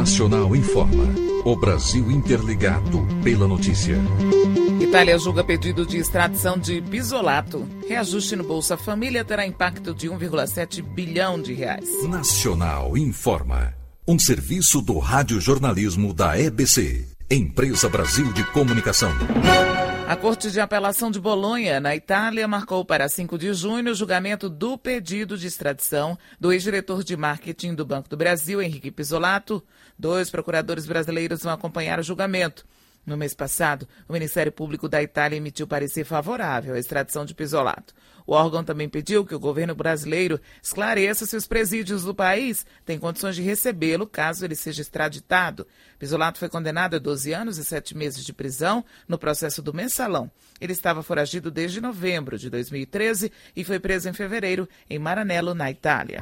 Nacional informa. O Brasil interligado pela notícia. Itália julga pedido de extradição de Pisolato. Reajuste no Bolsa Família terá impacto de 1,7 bilhão de reais. Nacional informa. Um serviço do radiojornalismo da EBC, Empresa Brasil de Comunicação. A Corte de Apelação de Bolonha, na Itália, marcou para 5 de junho o julgamento do pedido de extradição do ex-diretor de marketing do Banco do Brasil, Henrique Pisolato. 2 procuradores brasileiros vão acompanhar o julgamento. No mês passado, o Ministério Público da Itália emitiu parecer favorável à extradição de Pisolato. O órgão também pediu que o governo brasileiro esclareça se os presídios do país têm condições de recebê-lo caso ele seja extraditado. Pisolato foi condenado a 12 anos e 7 meses de prisão no processo do Mensalão. Ele estava foragido desde novembro de 2013 e foi preso em fevereiro em Maranello, na Itália.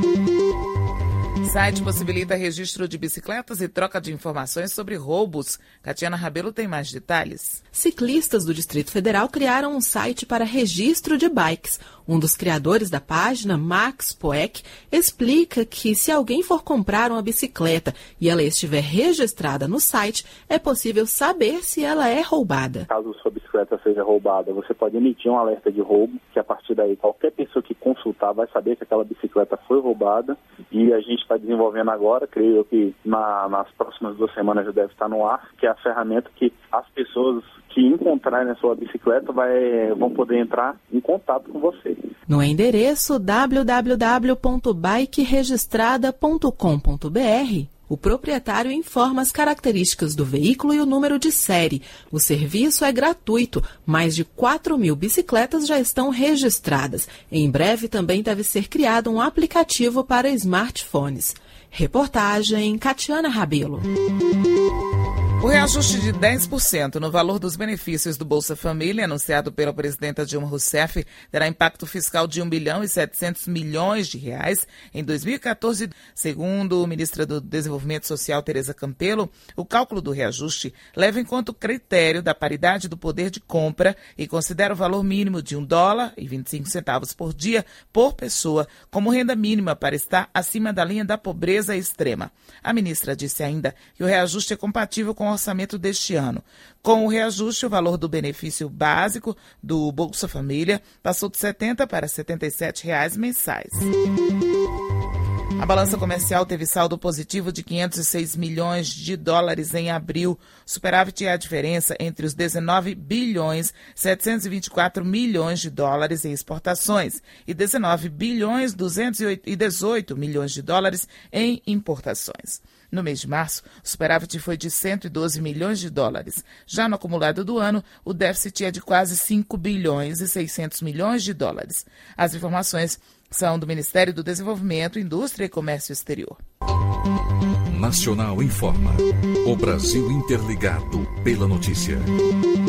Site possibilita registro de bicicletas e troca de informações sobre roubos. Catiana Rabelo tem mais detalhes. Ciclistas do Distrito Federal criaram um site para registro de bikes. Um dos criadores da página, Max Poeck, explica que se alguém for comprar uma bicicleta e ela estiver registrada no site, é possível saber se ela é roubada. Caso sua bicicleta seja roubada, você pode emitir um alerta de roubo, que a partir daí qualquer pessoa que consultar vai saber que aquela bicicleta foi roubada. E a gente está desenvolvendo agora, creio que nas próximas 2 semanas já deve estar no ar, que é a ferramenta que as pessoas que encontrarem a sua bicicleta vão poder entrar em contato com você. No endereço www.bikeregistrada.com.br, o proprietário informa as características do veículo e o número de série. O serviço é gratuito. Mais de 4.000 bicicletas já estão registradas. Em breve também deve ser criado um aplicativo para smartphones. Reportagem Catiana Rabelo. O reajuste de 10% no valor dos benefícios do Bolsa Família, anunciado pela presidenta Dilma Rousseff, terá impacto fiscal de 1 bilhão e 700 milhões de reais em 2014. Segundo a ministra do Desenvolvimento Social, Tereza Campelo, o cálculo do reajuste leva em conta o critério da paridade do poder de compra e considera o valor mínimo de $1,25 por dia por pessoa como renda mínima para estar acima da linha da pobreza extrema. A ministra disse ainda que o reajuste é compatível com o orçamento deste ano. Com o reajuste, o valor do benefício básico do Bolsa Família passou de R$ 70 para R$ 77 mensais. A balança comercial teve saldo positivo de 506 milhões de dólares em abril. Superávit é a diferença entre os 19 bilhões 724 milhões de dólares em exportações e 19 bilhões 218 milhões de dólares em importações. No mês de março, o superávit foi de 112 milhões de dólares. Já no acumulado do ano, o déficit é de quase 5 bilhões e 600 milhões de dólares. As informações são do Ministério do Desenvolvimento, Indústria e Comércio Exterior. Nacional informa. O Brasil interligado pela notícia.